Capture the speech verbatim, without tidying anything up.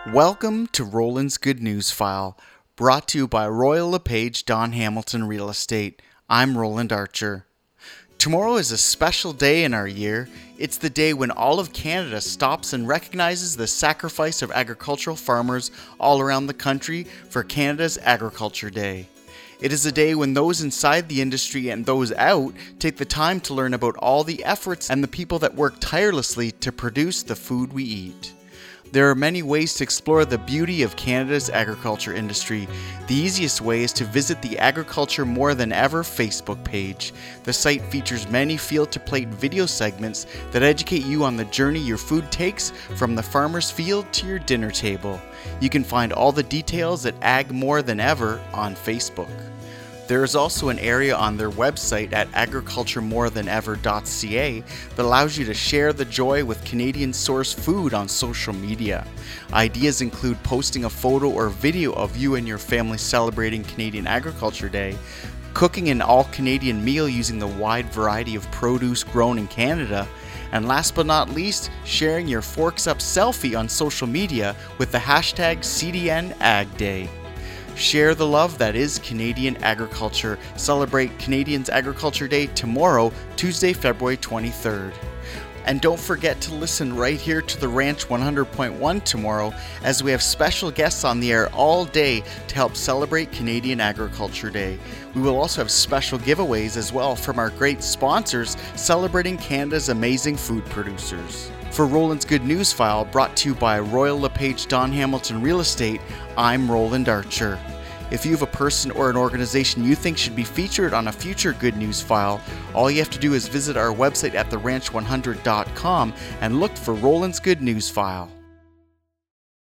Welcome to Roland's Good News File, brought to you by Royal LePage Don Hamilton Real Estate. I'm Roland Archer. Tomorrow is a special day in our year. It's the day when all of Canada stops and recognizes the sacrifice of agricultural farmers all around the country for Canada's Agriculture Day. It is a day when those inside the industry and those out take the time to learn about all the efforts and the people that work tirelessly to produce the food we eat. There are many ways to explore the beauty of Canada's agriculture industry. The easiest way is to visit the Agriculture More Than Ever Facebook page. The site features many field-to-plate video segments that educate you on the journey your food takes from the farmer's field to your dinner table. You can find all the details at Ag More Than Ever on Facebook. There is also an area on their website at agriculture more than ever dot c a that allows you to share the joy with Canadian-sourced food on social media. Ideas include posting a photo or video of you and your family celebrating Canadian Agriculture Day, cooking an all-Canadian meal using the wide variety of produce grown in Canada, and last but not least, sharing your Forks Up selfie on social media with the hashtag C D N Ag Day. Share the love that is Canadian agriculture. Celebrate Canadians Agriculture Day tomorrow, Tuesday, February twenty-third. And don't forget to listen right here to the Ranch one hundred point one tomorrow, as we have special guests on the air all day to help celebrate Canadian Agriculture Day. We will also have special giveaways as well from our great sponsors celebrating Canada's amazing food producers. For Roland's Good News File, brought to you by Royal LePage Don Hamilton Real Estate, I'm Roland Archer. If you have a person or an organization you think should be featured on a future Good News File, all you have to do is visit our website at the ranch one hundred dot com and look for Roland's Good News File.